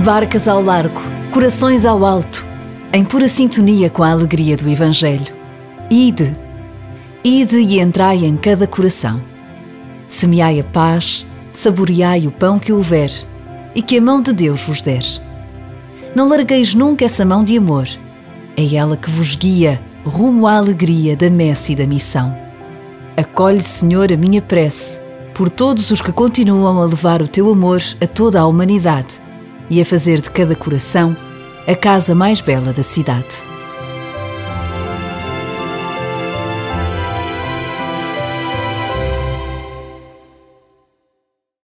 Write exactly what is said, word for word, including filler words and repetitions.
Barcas ao largo, corações ao alto, em pura sintonia com a alegria do Evangelho. Ide, ide e entrai em cada coração. Semeai a paz, saboreai o pão que houver e que a mão de Deus vos der. Não largueis nunca essa mão de amor, é ela que vos guia rumo à alegria da messe e da missão. Acolhe, Senhor, a minha prece, por todos os que continuam a levar o teu amor a toda a humanidade e a fazer de cada coração a casa mais bela da cidade.